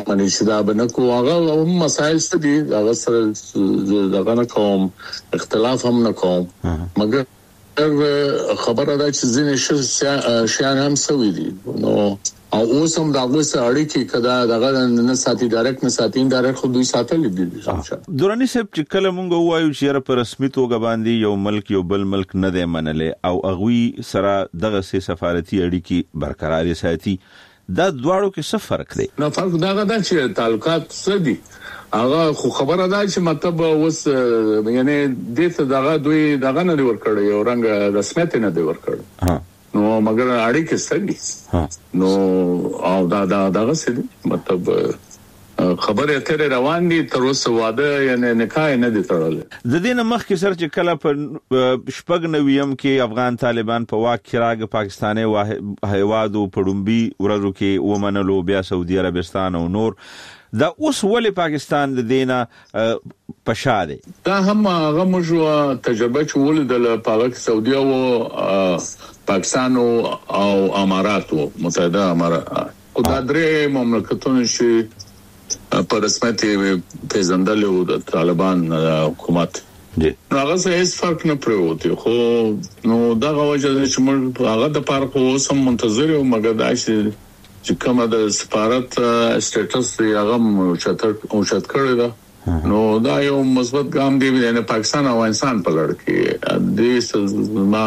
باندې چې دا بنکو هغه مسائل ستدي هغه سره دغه نه کوم اختلاف هم نه کوم مګر خبره ده چې ځینې شیان هم سوي دي نو او اوس هم دا غوسه اړیکې کدا دغه نه ساتي ډایرکټ نه ساتي ډایرکټ خو دوی ساتل دي دوراني صاحب چې کله مونږ وایو چې په رسمي توګه باندې یو ملک یو بل ملک نه دی منلې او اغوي سره دغه سفارتي اړیکې برقرار ساتي دا دواړو کې څه فرق دی نو فرق دا ده چې تعلقات سدي هغه خو خبره ده چې مطلب اوس یعنی دته دغه دوی دغه نه ورکړي یو رنګ رسمیت نه دی ورکړي نو مګر اړیکې سدي نو او دا دغه سدي مطلب خبره اترې روان دي تر اوسه واده یعنی نکاح نه دي تړل د دې مخکې سره چې کله په شپږ نویم کې افغان طالبان په واک کې راغ پاکستاني هیوادو پړومبي ورځو کې ومنلو بیا سعودي عربستان او نور دا اوس ولې پاکستان د دینه پښاده دا هم هغه موږ تجربه چول د سعودي او پاکستان او امارات متحده امارات او دا درې مملکتونه چې په رسمیت پیژندل او د طالبان حکومت نو هغه هیڅ فرق نه پروتي خو نو دا غوښه چې موږ هغه د پاره خو سم منتظر او مګر دا چې کومه د سفارت سټیټس هغه اوچت کړی دا نو دا یو مثبت ګام دی نه پاکستان او افغانستان په لړ کې د ما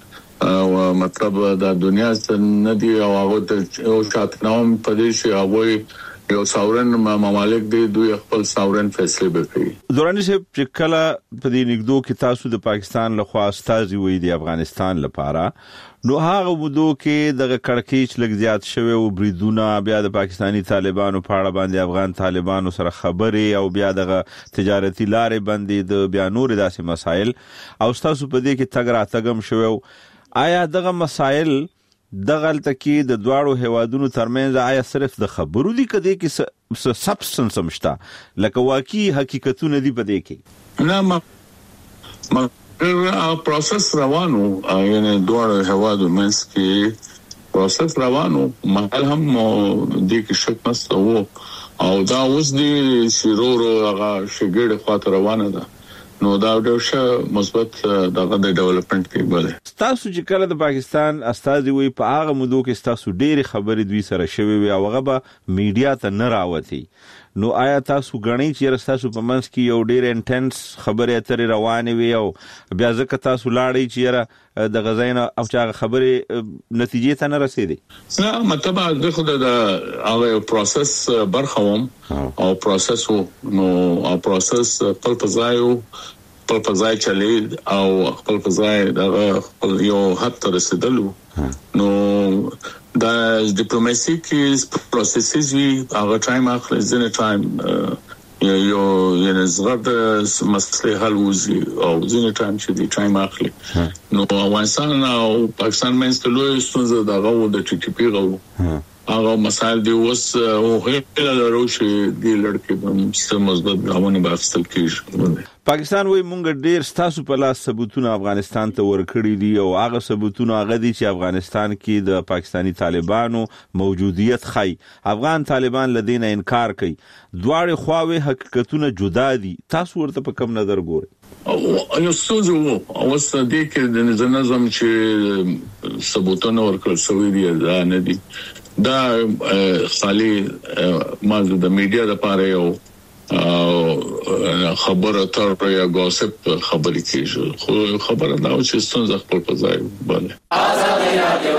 مطلب د دنیا نه دی او هغه او شاتنوم په دې چې هغه یو ساورن ممالک دی دوی خپل ساورن فیصله وکړي دوراني صاحب چې کله په دې نګدو کې تاسو د پاکستان لخوا استازي وي د افغانستان لپاره نو هغه ودو کې د کڑکېچ لګ زیات شوی او بریدونه بیا د پاکستانی طالبانو په اړه باندې افغان طالبانو سره خبرې او بیا د تجارتي لارې باندې د بیا نور داسې مسایل او تاسو په دې کې تګ راتګم شوی آیا دغه مسایل دغه تکي د دواړو هوادونو ترمنځ آیا صرف د خبرو دي کده کې سبستنس مشته لکه واقعي حقیقتونه دي په دې کې نه ما پروسس روانو یعنی دواړو هوادو منځ کې پروسس روانو مهال هم د کې شک نشته او دا اوس دي شیرورو هغه شګړه خاطر روانه ده نو دا ډېر مثبت دغه د ډیولپمنٹ کې بل تاسو چې کله د پاکستان استازي وي په هغه مودو کې تاسو ډېری خبرې دوی سره شوي وي او هغه به میډیا ته نه راوتی نو آیا تاسو غنئ چې تاسو په منځ کې یو ډېر انټنس خبرې اترې روانې وي او بیا ځکه تاسو لاړی چې د غزاینه او چې خبرې نتیجې ته نه رسیدي نه مطلب د خود د هغه پروسس برخوم او پروسس نو او پروسس خپل فضای چلی او خپل فضای دغه یو حد ته رسیدلو نو دا ډیپلوماسي کې پروسسز وی هغه ټایم اخلي ځنه ټایم یو یعنی زغد مسله حل وزي او ځنه ټایم چې دی ټایم اخلي نو افغانستان او پاکستان منځ ته لوی ستونزه دغه د ټي ټي پی غو هغه مسائل دی اوس او هیله لرو چې د لړکې په مثبت غوونه بحثل کیږي پاکستان وای مونږ ډیر ستاسو په لاس ثبوتونه افغانستان ته ورکړي دي او هغه ثبوتونه هغه دي چې افغانستان کې د پاکستانی طالبانو موجودیت خای افغان طالبان لدینه انکار کوي دواړه خواوې حقیقتونه جدا دي تاسو ورته په کوم نظر ګورئ یو څه اوس د کې د نظم چې ثبوتونه ورکړل شوی دي دا نه دي دا خالي مازه د میډیا لپاره یو خبره تر یا غوسپ خبرې کیږي خو خبره دا چې ستونزه خپل په ځای باندې آزادي رادیو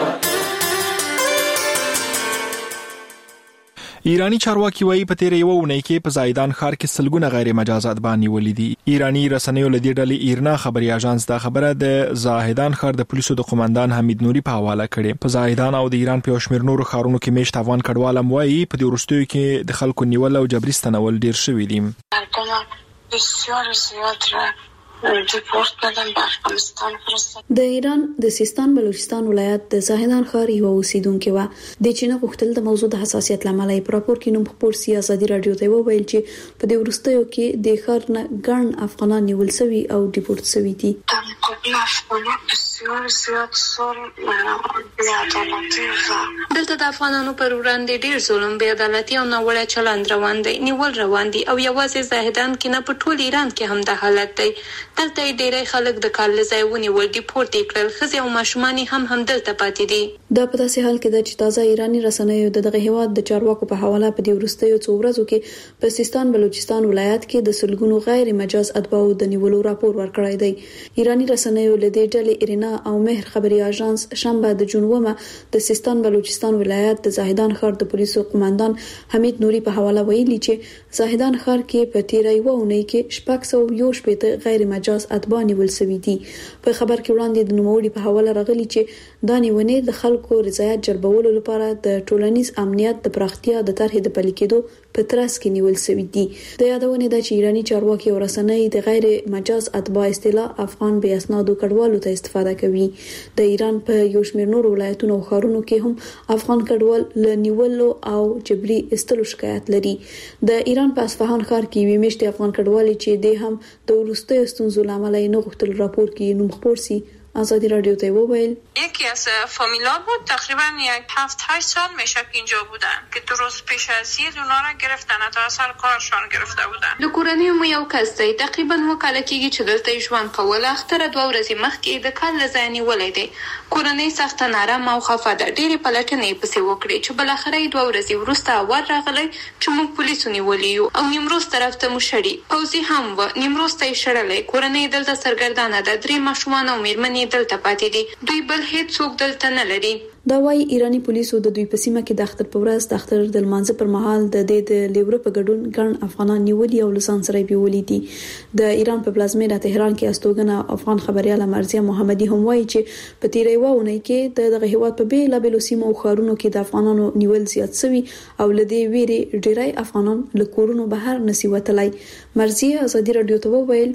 ایرانی چارواکي وایي په تیر یو ونې کې په زاهدان ښار کې سلګونه غیر مجاز اتباع نیولې دي ایرانی رسنیو لدی ډلې ایرنا خبري اژانس دا خبره د زاهدان ښار د پولیسو د قومندان حمید نوري په حواله کړي په زاهدان او د ایران په شمیر نورو ښارونو کې میشت افغان کډوالم وایي په دې وروستیو کې د خلکو نیول او جبري ستنول ډیر شوی دي بسیار زیات ریپورت دادن به افغانستان فرستاد. د ایران د سیستان بلوچستان ولایت د زاهدان ښار یو اوسیدونکو و د چینه غوښتل د موضوع د حساسیت لامل یې راپور کې نوم خبر سیاسي رادیو ته وویل چې په دې وروستیو کې د ښار نه ګڼ افغانان نیول شوي او ډیپورت شوي دي. بسیار زیاد ظلم بی‌عدالتی و دلته د افغانانو پر وړاندې ډیر ظلم، بی‌عدالتي او ناوړه چلند روان دی، نیول روان دي او یوازې زاهدان کې نه په ټول ایران کې هم د حالت دی. دلته ډیری خلک د کار لځای ونیول دي، پورته کړل، ښځې او ماشومان هم دلته پاتې دي. دا په داسې حال کې چې تازه ایرانی رسنیو دغه هیواد د چارواکو په حواله په دې وروستیو څو ورځو کې په سیستان بلوچستان ولایت کې د سلګونو غیر مجاز اتباعو د نیولو راپور ورکړی دی. ایرانی رسنیو له دې ډلې ارینا او مهر خبري اژانس شنبه د جون 9 د سیستان بلوچستان ولایت د زاهدان ښار د پولیسو قوماندان حمید نوري په حواله ویلي چې زاهدان ښار کې په تیر یو اونۍ کې 618 غیر مجاز اتباع نیول شوي دي. په خبر کې وړاندې د نوموړي په حواله راغلي چې دا نیونې د خلکو رضایت جلبولو لپاره د ټولنیز امنیت د پراختیا د طرحې د پلي کېدو په ترڅ کې نیول شوي دي. د یادونه ده چې ایرانی چارواکي او رسنۍ د غیر مجاز اتباع اصطلاح افغان بې اسنادو کډوالو ته استفاده کوي. د ایران په یو شمېر نور ولایتونو او ښارونو کې هم افغان کډوال له نیولو او جبري استلو شکایت لري. د ایران په اصفهان ښار کې یوې میاشتې افغان کډوالي چې د هم د وروستیو ستونزو لامل یې نه غوښتل راپور کې نوم خپور سي. آزادی رادیو ته وویل یکی از فامیلا بود، تقریبا 7-8 سال میشه که اینجا بودن که درست پیش از عید اونا را گرفتن، تا اصل کارشان گرفته بودن. د کورنۍ مو یو کس دی، تقریبا وکاله کېږي چې دلته ژوند کوله، اختره 2 ورځې مخکې د کال لځای نیولې دی. کورنۍ سخت نارامه او خفه ده، ډېرې پلټنې پسې وکړې چې بل اخر 2 ورځې وروسته ور راغلی چې موږ پولیسو نیولي یو او نیمروز طرف ته مو شړي. پوځي هم و، نیمروز ته یې شړلی. کورنۍ دلته سرګردانه ده، 3 ماشومان او میرمنې دلته پاتې دي، دوی بل هیڅ څوک دلته نه لري. دا وايي ایرانی پولیسو د دوی په سیمه کې د اختر په ورځ د اختر د لمانځه پر مهال د لیوره په ګډون ګڼ افغانان نیولي او لسان سره بیولي دي. د ایران په پلازمینه تهران کې استوګنه افغان خبرياله مرزیه محمدي هم وايي چې په تیرې وونه کې دغه هیواد په بیلابېلو سیمو او ښارونو کې د افغانانو نیول زیات شوی او لدی ویری ډیری افغانان له کورونو بهر نسی وتلای. مرزیه آزادی رادیو ته وویل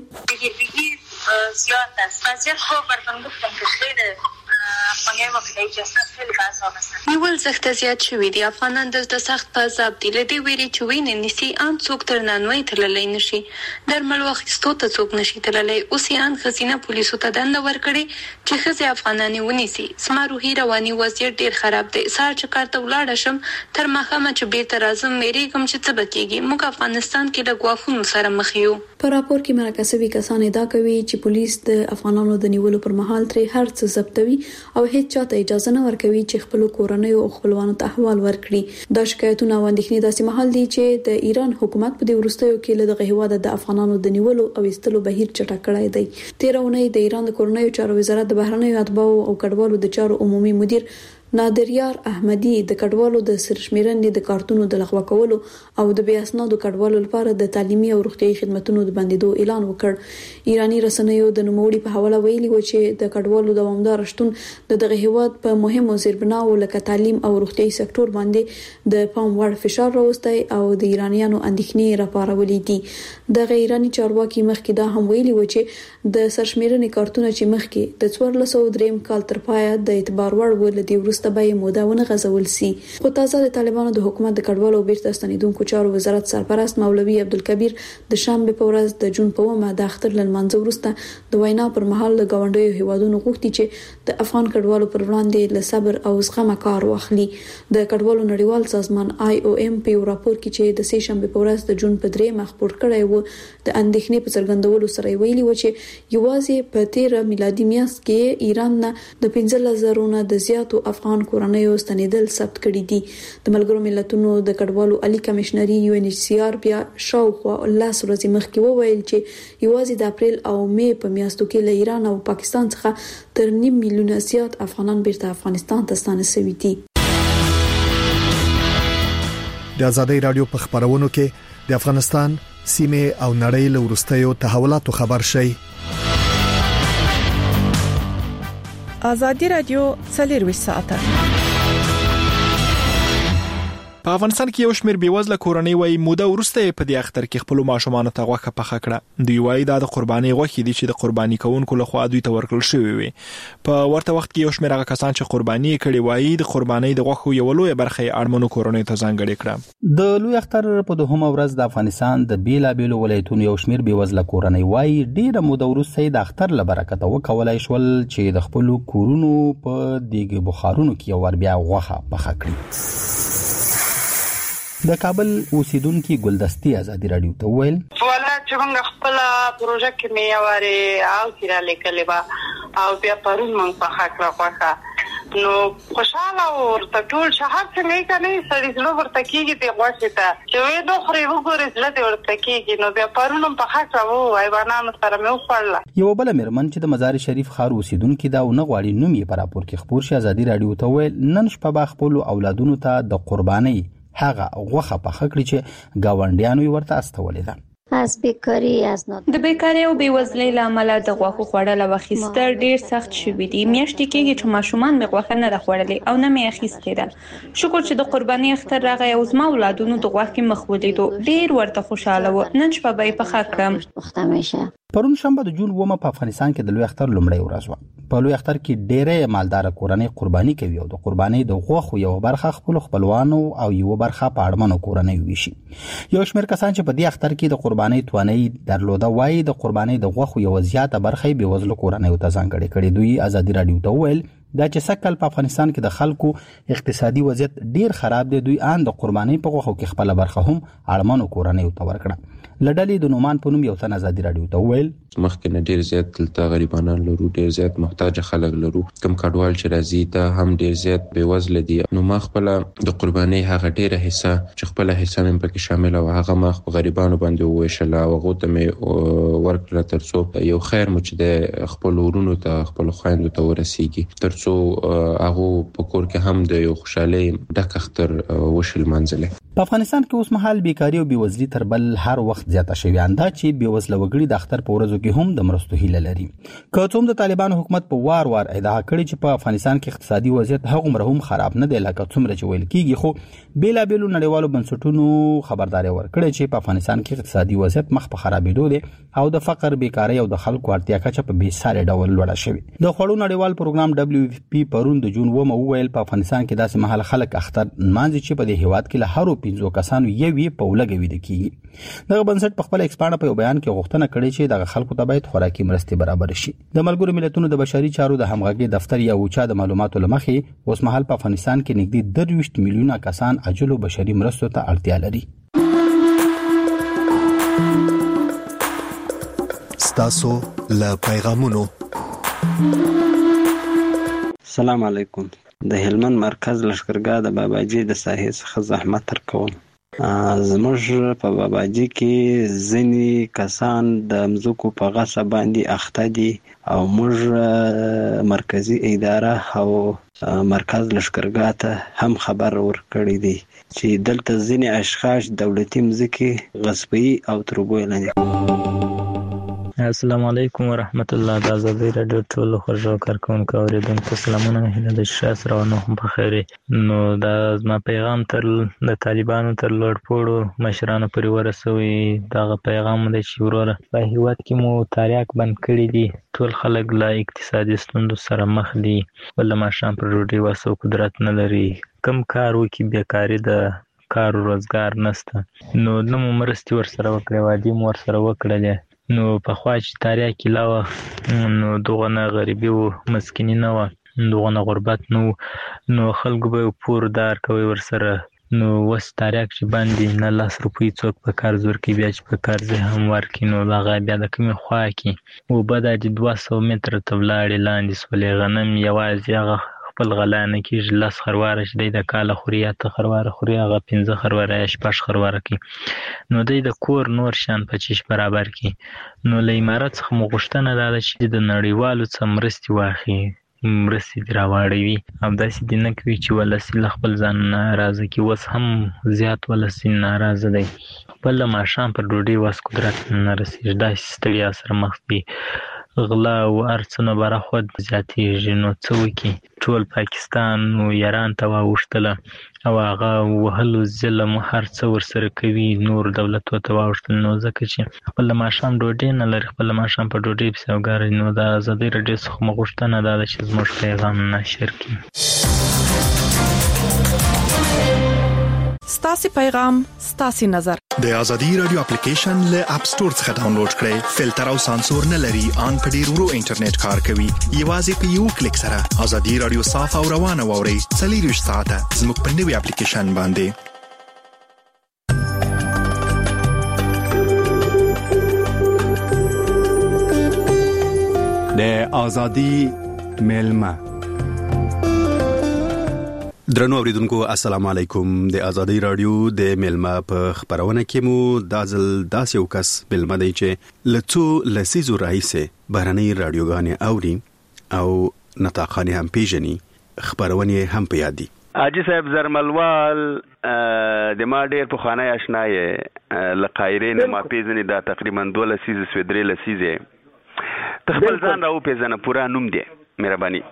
زیاد است. وضعیت خوب براتون گفتم که خیلی افغانای ما پیدا جسد خیلی عذاب است. نیول سخت زیات شوی دی، افغانان دلته سخت په عذاب دي. لدی ویری چې وینې نسی ان څوک تر نانوي تللی نشي، درمل واخیستو ته څوک نشي تللی. اوس یې ان خزینه پولیسو ته دنده ورکړي چې خزې افغانانی ونیسي. سما روحي رواني وضعیت ډیر خراب دی. سار چې کار ته ولاړ شم تر مخامه چې بیرته راځم مېری کوم چې څه بکیږي. موږ افغانستان کې د غوافونو سره مخ یو. په راپور کې مرکزي کسان ادعا کوي چې پولیس د افغانانو د نیولو پر مهال ترې هر څه ضبطوي او هیڅ چاته اجازه نه ورکوي چې خپل کورنۍ او خپلوانو ته احوال ورکړي. دا شکایتونه او اندېښنې داسې مهال دي چې د ایران حکومت په دې وروستیو کې له دغه هیواد د افغانانو د نیولو او استلو بهیر چټک کړی دی. 13 اونۍ د ایران د کورنۍ چارو وزارت د بهرنیو اتباعو او کډوالو د چارو عمومي مدیر نادریار احمدی د کډوالو د سرشمیرنې د کارتونو د لغوه کولو او د بیا اسنادو کډوالو لپاره د تعلیمي او روغتيایي خدماتو د بندیدو اعلان وکړ. ایرانی رسنیو د نوموړي په حواله ویلي و چې د کډوالو دوامدار شتون دغه هیواد په مهمو زیربناو لکه تعلیم او روغتيایي سکتور باندې د پام وړ فشار راوستي او د ایرانیانو اندېښنې راپارولې دي. د ایرانی چارواکي مخکې دا هم ویلي و چې د سرشمیرنې کارتونه چې مخکې د 1403 کال تر پایه د اعتبار وړ ولدي تبعی مودهونه غزول سي. خو تازه د طالبانو د حکومت د کډوالو بیرته ستنیدونکو چارو وزارت سرپرست مولوي عبدالکبیر د شنبه په ورځ د جون په 1 د اختر لمانځه وروسته د وینا پر مهال د گاونډیو هیوادونو غوښتي چې د افغان کډوالو پر وړاندې له صبر او زغم کار واخلي. د کډوالو نړیوال سازمان IOM په یو راپور کې چې د سه شنبه په ورځ د جون په 3 مخبور کړی و د اندېښنې په څرګندولو سره ویلي و چې یوازې په 13 میلادي میاشت کې ایران نه د 15,000 نه د زیاتو افغان کورنیو ستنیدل ثبت کړي دي. د ملګرو ملتونو د کډوالو عالی کمشنري UNHCR بیا شاوخوا 10 ورځې مخکې وویل چې یوازې د اپریل او مې په میاشتو کې له ایران او پاکستان څخه تر 9 میلیونه زیات افغانان بیرته افغانستان ته ستانه شوي دي. د آزادۍ رادیو په خبرونو کې د افغانستان سیمه او نړۍ له ورستیو تحولاتو خبر شي. آزادی رادیو 24 ساعته په افغانستان کې یو شمېر بیوزله کورنۍ وایي موده وروسته په دې اختر کې خپل ماشومان ته غوښه پخه کړه. دوی وایي دا د قرباني غوښې دي چې د قرباني کوونکو لخوا دوی ته ورکړل شوی وي. په ورته وخت کې یو شمېر هغه کسان چې قرباني کړي وایي د قرباني د غوښو یو لوی برخه اړمنو کورنۍ ته ځانګړې کړه. د لوی اختر په دوهمه ورځ د افغانستان د بیلابیلو ولایتونو یو شمېر بیوزله کورنۍ وایي ډېره موده وروسته د اختر له برکته وکولای شول چې د خپل کورونو په دیګ بخارونو کې ور بیا غوښه پخه کړي. د کابل اوسیدونکو ګلدستي ازادي رادیو ته ویل ولا چې موږ خپل پروژه کې میواره او تیرا لیکلې با او بیا پرون موږ پخه کړه غوښه. نو خوشاله ورته ټول شهر څنګه کني سړي زلو ورته کېږي د غوښه ته چې وې دوه خوري وګورې زړه ورته کېږي. نو بیا پرونم په خاطر وو حیوانانو سره مې وخړل. یو بل مرمن چې د مزار شریف خار اوسیدونکو دا نه غواړي نوم یې پر راپور کې خبر شي ازادي رادیو ته ویل نن شپه با خپل اولادونو ته د قرباني هغه غوښه پخه کړی چې گاونډیانو ورته استولې ده. د بیکاري او بیوزلۍ له امله د غوښو خوړل او اخیستل ډیر سخت شوي دي. میاشتې کېږي چې ماشومان مې غوښه نه ده خوړلې او نه مې اخیستې ده. شکر چې د قرباني اختر راغی او زما اولادونو د غوښې مخ ولیدو. ډیر ورته خوشاله و. نن شپه به یې پخه کړم. پرون شنبه د جون 9 په افغانستان کې د لوی اختر لومړی ورځ و. په لوی اختر کې ډېرې مالدار کورنۍ قرباني کوي او د قرباني د غوښو یو برخه خپل خپلوانو او یو برخه په اړمنو کورنۍ ویشي. یو شمېر کسان چې په دې اختر کې د قرباني توانایي درلوده وایي د قرباني د غوښو یو زیاته برخه به وزلو کورنۍ ته ځانګړې کړي. دوی ازادي رادیو ته ویل دا چې سکل په افغانستان کې د خلکو اقتصادي وضعیت ډیر خراب دی. دوی ان د قرباني په غوښو کې خپل برخه هم اړمنو کورنۍ ته ورکړه. لډلې د نومان په نوم یو تن ازادي رادیو ته ویل مخکې نه ډیر زیات دلته غریبانان لرو، ډیر زیات محتاج خلک لرو، کم کډوال چې راځي ته هم ډیر زیات بیوزله دي. نو ما خپل د قرباني هغه ډیره حصہ چې خپل حصہ مې پکې شامل او هغه ما خپل غریبانو باندې وویشل او هغه ته مې ورکړه ترڅو یو خیر مو چې د خپل ورونو ته خپل خويندو ته ورسیږي، ترڅو هغه په کور کې هم د یو خوشاله ډک اختر وشل منځله. په افغانستان کې اوس مهال بیکاری او بیوزلي تر بل هر وخت زیاته شوې. انده چې بیوزله وګړي د اختر په ورځو کې هم د مرستو هیله لري. که څوم د طالبانو حکومت په وار ادعا کړي چې په افغانستان کې اقتصادي وضعیت هغه مرهم خراب نه دی لکه څومره چې ویل کیږي، خو بیلابیلو نړیوالو بنسټونو خبرداري ورکړي چې په افغانستان کې اقتصادي وضعیت مخ په خرابېدو دی او د فقر، بیکاری او د خلکو اړتیا کچه په بیساري ډول لوړه شوې. د خوړو نړیوال پروګرام WFP پرون د جون 9 وویل په افغانستان کې داسې مهال خلک اختر مانځي چې په دې هیواد کې له هرو 15 کسانو یوې په ولګوي د کیږي. دغه بنسټ په خپل ایکسپانډ په بیان کې غوښتنه کړې چې دغه خلکو ته باید خوراکي مرستې برابر شي. د ملګرو ملتونو د بشري چارو د همغږي دفتر یا اوچا د معلوماتو لمخې اوس مهال په افغانستان کې نږدې 23 میلیونه کسان عاجلو بشري مرستو ته اړتیا لري. ستاسو له پیغامونو. السلام علیکم. د هلمند مرکز لشکرګاه د باباجي د ساحې څخه زحمت تر کوم. زموږ په باباجي کې ځینې کسان د مځکو په غصب باندې اخته دي او موږ مرکزی اداره او مرکز لشکرګاه ته هم خبر ورکړی دی چې دلته ځینې اشخاص دولتي مځکې غصبي او تربوي لاندې. السلام علیکم ورحمت الله. د ازادي رادیو ټول خوږو کارکونکو اوریدونکو سلامونه. هله د شاس روانو هم په خیر. نو دا زما پیغام تر د طالبانو تر لوړ پوړو مشرانو پورې ورسوي. دا پیغام د چې وروره په هیواد کې مو تاریاک بند کړی دي. ټول خلک لا اقتصادي ستونزو سره مخ دي، ول ماشام پر روډي واسو قدرت نه لري، کم کار وکي بیکاری د کار روزګار نشته. نو نو مرستي ور سره وکړې، وادي مور سره وکړلې. نو په خوا چې تاریاک علاوه نو دغه غریبي او مسکینی نه و، دغه غربت نو خلکو به پور دار کوي ور سره. نو وس تاریاک چې باندې نه 10 روپۍ څوک په کار زور کې بیا چې په کار زه هم ورکی. نو هغه بیا د کومې خوا کې او بد د 200 متر تبلاړې لاندې سولې غنم یوازې هغه خپل غلانه کې 10 خرواره چې د کاله خوریا ته خرواره خوري هغه 15 خرواره یا 6 خرواره کې. نو د کور نور شان په چیش برابر کې. نو له امارات څخه مغشتنه ده چې د نړیوالو څخه مرستي واخی، مرستي دراوړوي او داسې د نه کوي چې ولسی خپل ځان ناراضه کی. وس هم زیات ولسی ناراضه دی، بل ماشام پر ډوډۍ واس قدرت نه رسیږي. داسې ستړیا سره مخ دي. غلا او ارڅنه برخود زیاتېږي. نو څه وکړي؟ ټول پاکستان نو ایران ته واوښتله او هغه وهلو ظلم هر څه ورسره کوي، نور دولت ورته واوښتل. نو ځکه چې خپل ماښام ډوډۍ نه لري، خپل ماښام په ډوډۍ پسې اوګاري. نو د ازادۍ راډیو څخه مو غوښتنه دا ده چې زموږ پیغام نشر کړي. ستاسو پیغام ستاسو نظر. د ازادي رادیو اپلیکیشن له اپ ستور څخه ډاونلوډ کړئ. فلټر او سانسور نه لري، ان په ډیر ورو انټرنیټ کار کوي. یوازې په یو کلیک سره ازادي رادیو صاف او روانه ووري. 24 ساعته زموږ په نوې اپلیکیشن باندې. د ازادي ملما. درنو اوریدونکو السلام علیکم. د ازادي رادیو د ملما په خبرونه کې مو دازل داس یو کس ملما دی چې لڅو لسیزو رئیسه بهرنۍ رادیوګانې اوري او نطاقانې هم پیژني، خبرونه هم په یاد دي. حاجی صاحب زرملوال د ما ډیر په خانه آشنای لقایرین ما پیژني، دا تقریبا 2 لسیزه سویدري لسیزه تخبل ځان راو پیژنه پورا نوم دی مهرباني.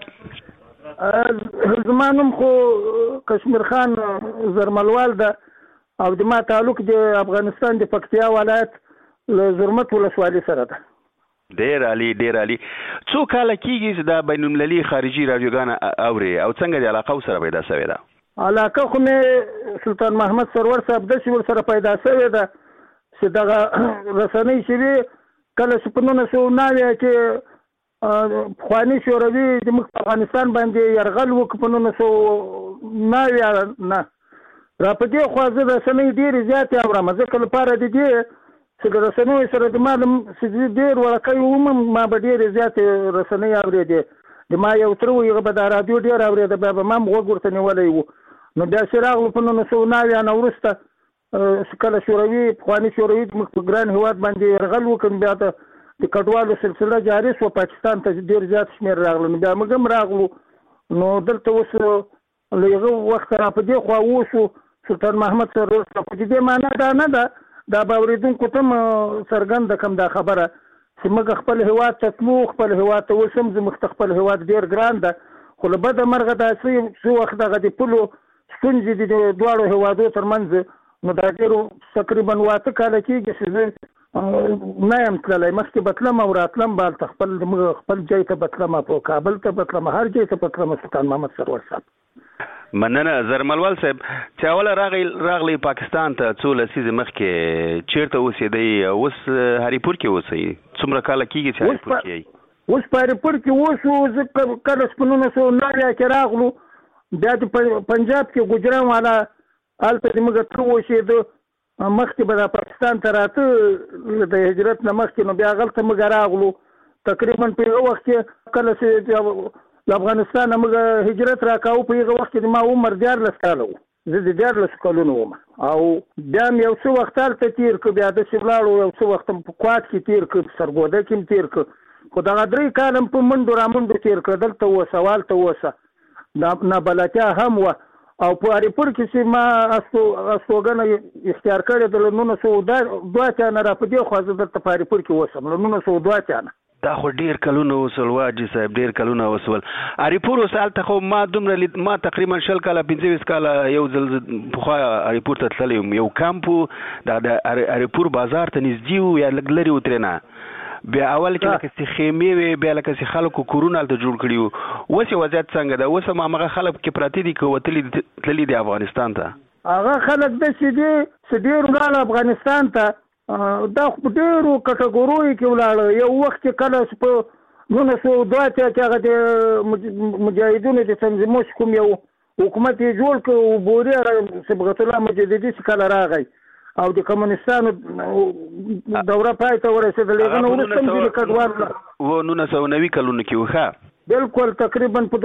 زمانم خو کشمیر خان زرملوال ده او د ما تعلق د افغانستان د پکتیا ولایت له زرمت ولسوالۍ سره ده. ډیر عالی ډیر عالی. څو کال کېږي چې دا بین المللي خارجي رادیوګان اوري او څنګه د علاقه سره پیدا شوې ده؟ علاقه خو مې سلطان محمد سرور صاحب د شور سره پیدا شوې ده چې دغه رسنۍ شوی کله چې په 1990 کې خواني شوروي د افغانستان باندې يرغل وکړ په 1990 نه را په دې خو زه رسنۍ ډېر زیات اورم. ځکه لپاره د دې چې د رسنۍ سره د معلوم چې ډېر ورکه وم ما به ډېر زیات رسنۍ اورېدې. د ما یو تر ویغه به د رادیو ډېر اورېده بیا به ما وګورته نیولې وو. نو بیا چې راغلو په 1990 نه وروسته کله شوروي خواني شوروي په ګران هیواد باندې يرغل وکړ، بیا ته د کډوالو سلسله جاری شو، پاکستان ته ډیر زیات شمیر راغلو. نو بیا موږ هم راغلو. نو دلته اوس لږه وخت را په دې خوا وشو سلطان محمد سرور صاحب. په دې معنی دا نه ده دا به اورېدونکو ته څرګنده کوم دا خبره چې موږ خپل هیواد ته تلو، خپل هیواد ته اوس هم زموږ خپل هیواد ډیر ګران ده. خو له بده مرغه داسې څو وخت دغه د پولو ستونزې د دواړو هیوادو ترمنځ نو دا ډېرو تقریبا 8 کاله کېږي چې زه نه یم تللی. مخکې به تلم او راتلم به هلته خپل ځای ته به تلم، په کابل ته به تلم، هر ځای ته به تلم. سلطان محمد سرور صاحب مننه. زرملوال صاحب چې اوله راغلی پاکستان ته څو لسیزې مخکې چیرته اوسېدی؟ اوس هریپور کې اوسئ؟ څومره کاله کېږي چې هریپور کې یې؟ اوس په هریپور کې اوسو. زه کله په 1990 کې راغلو، بیا د پنجاب کې ګجران والا هلته زموږ تر اوسېده. مخکې به د پاکستان ته راته د هجرت نه مخکې، نو بیا هلته موږ راغلو. تقریبا په هغه وخت کې کله چې د افغانستان نه موږ هجرت راکاوه، په هغه وخت کې ما عمر 14 کاله و. زه د 14 کلونو وم او بیا مې یو څه وخت هلته تېر کړ. بیا داسې ولاړو، یو څه وخت په کوات کې تېر کړ، په سرګوده کې هم تېر کړ. خو دغه 3 کاله په منډو رامنډو تېر کړ. دلته اوسه والته اوسه نابلدتیا هم وه. او په هریپور کې چې ما استوګنه اختیار کړې د 1902 نه را په دې خوا زه دلته په هریپور کې اوسم. 1902 نه دا خو ډیر کلونه وسول واجی صاحب، ډیر کلونه وسول. هریپور اوس هلته خو ما دومره ما تقریبا 20 کاله 25 کاله یو ځل پخوا هریپور ته تللی یم. یو کمپ د هریپور بازار ته نږدې و یا لږ لرې و ترېنه. بیا اول کې لکه چې خیمې وې، بیا لکه چې خلکو کورونه هلته جوړ کړي وو. اوس یې وضعیت څنګه ده؟ اوس هم هماغه خلک کې پراته دي که تللي دي افغانستان ته؟ هغه خلک داسې دي چې ډېر ولاړه افغانستان ته. دا خو په ډېرو کټګوریو کې ولاړه. یو وخت کې کله چې په 1902 کې هغه د مجاهدینو د تنظیمو کوم یو حکومت یې جوړ کړ، بوري صبغت الله مجددي چې کله راغی او د کمونستانو دوره پای ته ورسېدل. هغه نو وروسته هم د کډوال 1990 کلونو کې و. ښه بلکل تقریبا په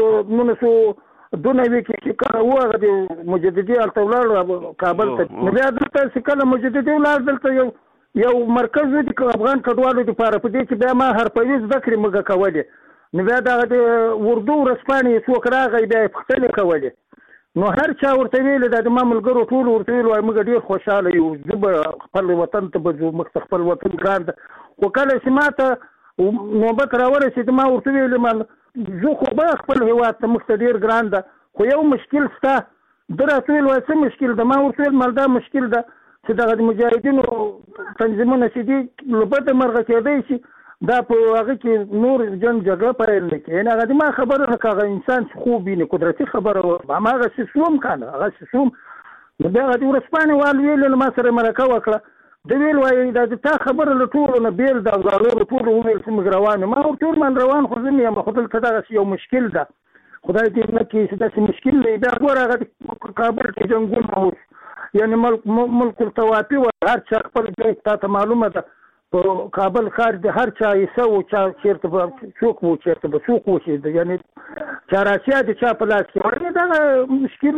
1992 کې کله و هغه د مجددي هلته ولاړ کابل ته. نو بیا دلته چې کله مجددي ولاړ دلته یو مرکز و د افغان کډوالو دپاره، په دې کې بیا ما حرفوي زده کړې موږ کولې. نو بیا دغه د اردو ورځپاڼې څوک راغی بیا یې پوښتنې کولې. نو هر چا ورته ویل دا د ما ملګرو ټول ورته ویل وای موږ ډېر خوشحاله یو، زه به خپل وطن ته به ځو، موږ ته خپل وطن ګران ده. خو کله چې ما ته نوبت راورسېد ما ورته ویل زه خو به خپل هیواد ته مخ ته ډېر ګران ده خو یو مشکل شته ده راته ویل وایي څه مشکل ده ما ورته ویل دا مشکل ده چې دغه د مجاهدینو تنظیمونه چې دي له بده مرغه کېدی شي دا په هغه کې نور جنګ جګړه پیل نه کړي یعنې هغه د ما خبره ده که هغه انسان چې خوب ویني قدرتي خبره هماغسې شوم که نه هغسې شوم نو بیا هغه د ورځپاڼې وال ویل له ما سره مرکه وکړه د ویل وایي دا د تا خبره له ټولو نه بېل ده او دا نورو ټولو وویل چې موږ روان یو ما ورته ویل من روان خو زه مې یم خو دلته دغسې یو مشکل ده خدای دې نه کړي چې داسې مشکل دی بیا ګوره هغه د کابل کې جنګونه اوس یعنې ملک التوافي و هر چا خپل ځای تا ته معلومه ده په کابل ښار د هر چا حصه و چا چېرته به څوک و چېرته به څوک وشي یعنې چهاراسیا د چا په لاس کې وایي دغه مشکل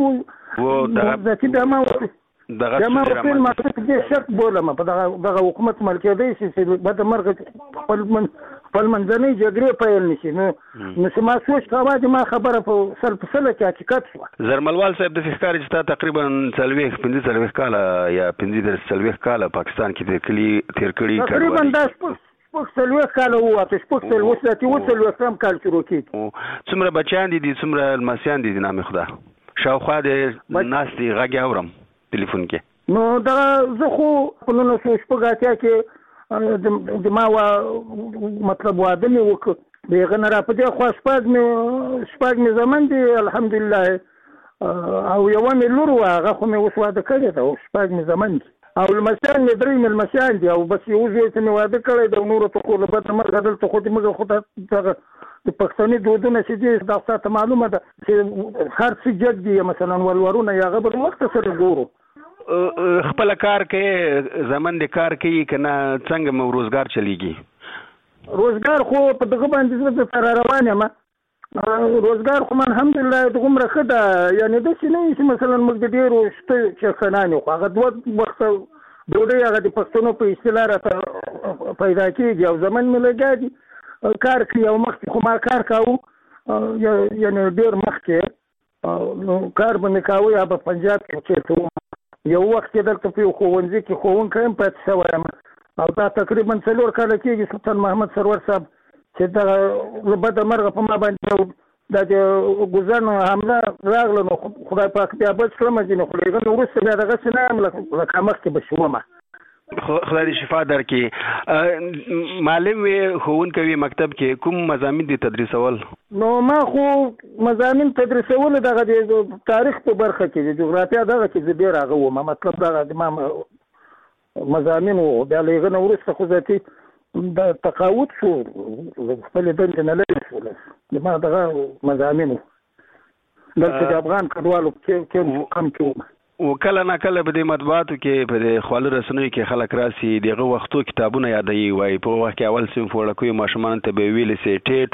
و ذاتي بیا ما ما ورته ما ته دې شک بولم په دغه حکومت ملکېدی شي چې بده مرغه خپل منځنۍ جګړې پیل نشي نو چې ما سوچ کاوه چې ما خبره په سل په سله کې حقیقت شوه زرملوال صاحب داسې ښکاري چې تا تقریبا 40 کاله یا 15 کاله پاکستان کې تېر کړي تقریبا دا شپږ 40 کاله وواته شپږ 40 کال شروع کېږي څومره بچیان دي څومره لمسیان دي نامې خدا شاوخوا دې ناست دي غږ اورم ټلیفون کې نو دا زه خو په 1980 کې د ما مطلب واده مې وکړ د هغه نه را په دې خوا شپږ مې زمن دي الحمدلله او یوه مې لور وه هغه خو مې اوس واده کړې ده او شپږ مې زمن دي او لمسیان مې درې مې لمسیان دي او بس یو زوی ته مې واده کړی ده نورو ته خو له بده مرغه دلته خو موږ خو دغه د پښتني دودونه چې دي دا تاسو ته معلومه ده چې هر څه جګ دي مثلا ولورونه یا هغه بل وخت سره ګورو خپل کار کې زمن د کار کوي که نه څنګه مو روزګار چلیږي روزګار خو په دغه باندې زه سره روان یم روزګار خو الحمدلله دغومره ښه ده یعنې داسې نه وي چې مثلا موږ د ډېرو شته شخصنان یو خو هغه 2 وخته ډوډۍ هغه د پښتنو په اصطلاح راته پیدا کېږي او زمن مې لګیا دي کار کوي او مخکې خو ما کار کاوه یعنې ډېر مخکې نو کار به مې کاوه یا به پنجاب کې چېرته وم یو وخت کې دلته په یو ښوونځي کې ښوونکی هم پاتې شوی یم او دا تقریبا 4 کاله کېږي سلطان محمد سرور صاحب چې دغه له بده مرغه په ما باندې دا د ګزن حمله راغله نو خدای پاک بیا بچ کړم ځینې خو له هغه نه وروسته بیا دغسې نه یم لکه مخکې به شومه خدای دې شفا درکړي معلم وې ښوونکی وې مکتب کې کوم مضامین دي تدریسول نو ما خو مضامین تدریسول دغه د تاریخ په برخه کې د جغرافیا دغه کې زه ډېر هغه وم مطلب دغه د ما مضامین و بیا له هغه نه وروسته خو ذاتي د تقاعد شو خپلې دندې نه لرې شول د ما دغه مضامین و دلته د افغان کډوالو کم کې وم و کله نه کله په دې مطبوعاتو کې په دې خواله رسنیو کې خلک راسي دغه وختو کتابونه یادوي وایي په وخت کې اول صنف وړکیو ماشومانو ته به ویلې سي ټې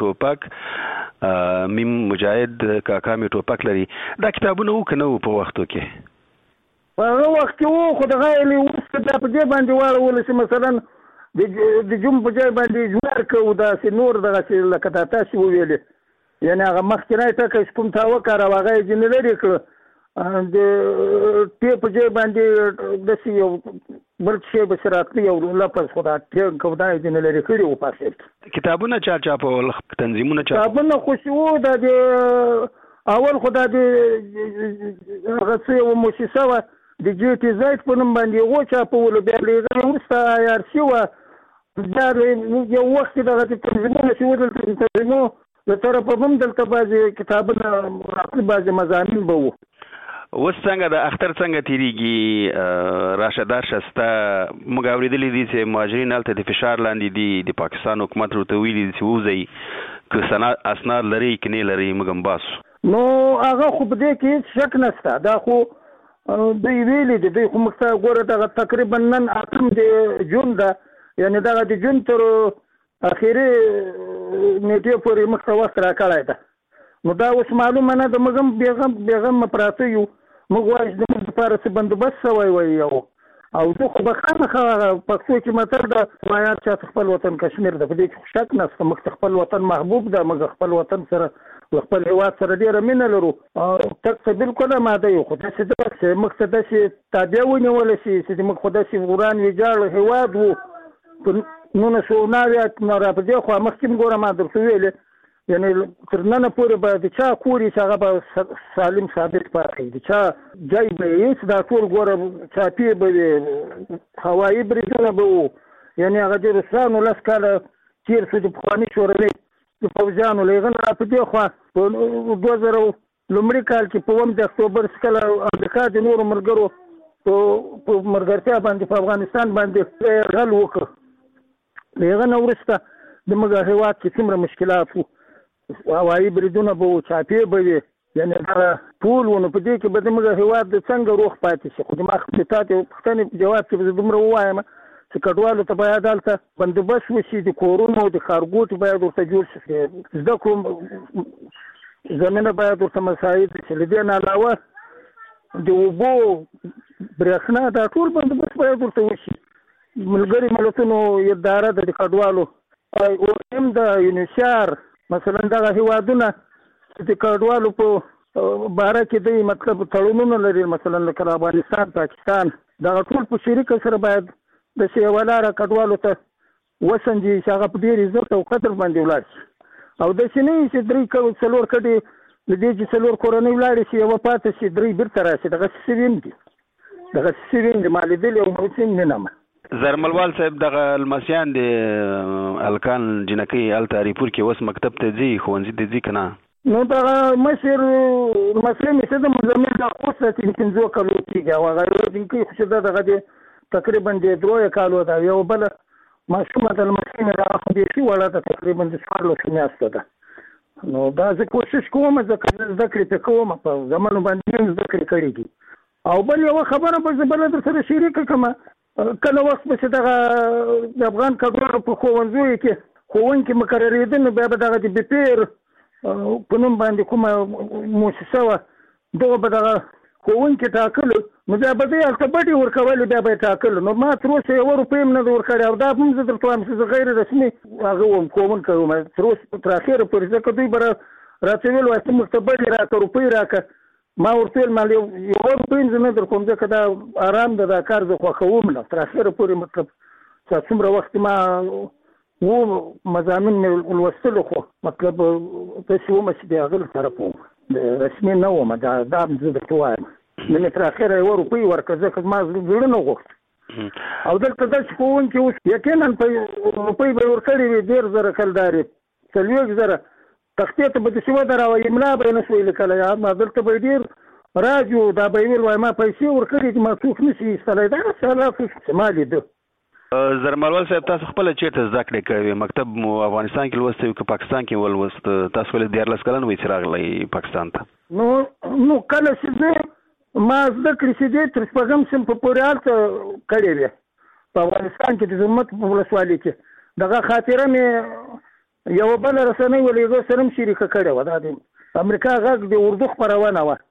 ټوپک میم مجاهد کاکا مې ټوپک لري دا کتابونه و که نه و په وختو کې په هغه وخت کې و خو دغه یې وروسته دا په دې باندې واړولې چې مثلا د جوم په ځای باندې جوار کوو داسې نور دغسې لکه دا تاسې وویلې یعنې هغه مخکې ټکی چې کوم تا وکاروه هغه یې ځینې لرې کړه د ټې په ځای باندې داسې یو بل شی به سره راتلي یو لفظ خو دا ټینک او دا یې ځینې لرې کړي وو پاسې کتابونه چا چاپول تنظیمونه کتابونه خو چې وو دا د اول خو دا د هغه څه یوه مؤسسه وه د جي ټي زاید په نوم باندې هغو چاپولو بیا له هغې وروسته آی آر سي وه بیا یو وخت کې دغه تنظیمونه چې وو دلته د تنظیمو له طرفه به هم دلته بعضې کتابونه راتلي بعضې مضامین به وو اوس څنګه د اختر څنګه تیریږي راشه درشه ستا موږ اورېدلي دي چې مهاجرین هلته د فشار لاندې دي د پاکستان حکومت ورته ویلي دي چې ووځئ که اسناد لرئ که نه لرئ موږ هم باسو نو هغه خو په دې کې هېڅ شک نشته دا خو دوی ویلي دي دوی خو موږ ته ګوره دغه تقریبا نن 8 د جون ده یعنې دغه د جون تر اخري نیټې پورې موږ ته وخت راکړی ده نو دا اوس معلومه نه ده موږ هم بېغمه پراته یو موږ وایو چې زموږ لپاره څه بندوبست شوی وایي او زه خو به خامخا پښتو کې متل ده وایي چاته خپل وطن کشمیر ده په دې کې شک نشته موږ ته خپل وطن محبوب ده موږ خپل وطن سره خپل هېواد سره ډېره مینه لرو تک ته بلکل اماده یو خو داسې ده چې موږ ته داسې تابع ونیولی شي چې موږ خو داسې وران ویجاړ هېواد و 1990 نه را په دې خو مخکې ګوره ما درته ویلې یعنی تر نن پورې به د چا کوري چې هغه به سالم ثابت پاتې د چا ځای به هیڅ دا ټول ګوره چاپی به هوایي بریدونه به وو یعنی هغه د روسانو لس کاله تېر شو د پخواني شوروي د پوځیانو له هغه نه په دې خوا په 2000 لومړي کال کې په 1 اکتوبر څخه امریکا د نورو ملګرو په مرګرتیا باندې په افغانستان باندې غل وکړ له هغه نه وروسته د موږ هېواد کې څومره مشکلات وو هوایي بریدونه به وو چاپې به وي یعنې دا ټول و نو په دې کې به د موږ هېواد د څنګه روغ پاتې شي خو د ما خپلتات یو پوښتنې جواب کې به زه دومره ووایم چې کډوالو ته باید هلته بندوبست وشي د کورونو د ښارګوټي باید ورته جوړ شي زده کړو زمینه باید ورته مساعد شي له دې نه علاوه د اوبو برېښنا دا ټول بندوبست باید ورته وشي ملګري ملتونو اداره د کډوالو او د یونیسار مثلا دغه هیوادونه چې د کډوالو په باره کې دی مطلب تړونونه لري مثلا لکه افغانستان پاکستان دغه ټول په شریکه سره باید د یوه لاره کډوالو ته وسنجي چې هغه په ډېر عزت او قدر باندې ولاړ شي او داسې نه وي چې 3 څلور کډې له دې چې څلور کورنۍ ولاړې شي یوه پاتې شي 3 بېرته راشي دغسې شوي دي دغسې شوي دي ما لیدلي او موسم نه نمه زرملوال صاحب دغه لمسیان د الکان جنکۍ هلته اریپور کې اوس مکتب ته ځي ښوونځي ته ځي که نه نو دغه مشر لمسی مې څه د مزمل د خوست چې 15 کالو کېږي او هغه یوه جنکۍ خو چې ده دغه د تقریبا د 3 کالو ده یو بله ماشومه د لمسۍ مې دغه خو بیخي وړه ده تقریبا د 14 میاشتو ده نو دا زه کوشش کوم ځکه زه زده کړې پرې کوم په زمانو باندې هم زده کړې کړې دي او بل یوه خبره به زه بله در سره شریکه کړم کله وخت به چې دغه د افغان کډوالو په ښوونځیو کې ښوونکي مقررېده نو بیا به دغه د بپیر په نوم باندې کومه مؤسسه وه دغه به دغه ښوونکي ټاکلو نو بیا به دوی هلته بډې ورکولې بیا به یې ټاکلو نو ما تر اوسه 1 روپۍ هم نه ده ورکړې او دا هم زه درته وایم چې زه غیر رسمي هغه وم ښوونکی وم تر اوسه تر اخره پورې ځکه دوی به راته ویل وایي ته موږ ته بډې راکړه روپۍ راکړه ما ورته ویل مال 1 روپۍ زه نه در کوم ځکه دا ارام ده دا کار زه خوښوم نه تر اخره پورې مطلب چې څومره وخت ما مضامین مې لوستلو خو مطلب داسې ومه چې د هغه له طرفه وم د رسمي نه وم دا هم زه درته وایم نو مې تر اخره 1 روپۍ ورکړه ځکه ما زړه نه غوښت او دلته داسې ښوونکي اوس یقینا په روپۍ به یې ورکړې وي 10,000 کلدارې 40,000 تختې ته به داسې ودروه املا به یې نه شوی لیکلی ما دلته به یې ډېر راجو دا به یې ویل وایي ما پیسې ورکړې دي ما څوک نه شي ایستلی دا حالات چې ما لیده زرملوال صاحب تاسو خپله چېرته زده کړې کوئ مکتب مو افغانستان کې لوستی وي که پاکستان کې ولوست تاسو ولې 14 کلن وئ چې راغلی پاکستان ته نو کله چې زه ما زده کړې چې دی تر شپږم صنف پورې هلته کړې وې په افغانستان کې د زرمت په ولسوالۍ کې دغه خاطره مې یوه بله رسنۍ ولې هغه سره هم شریکه کړې وه دا د امریکا غږ د اردو خپرونه وه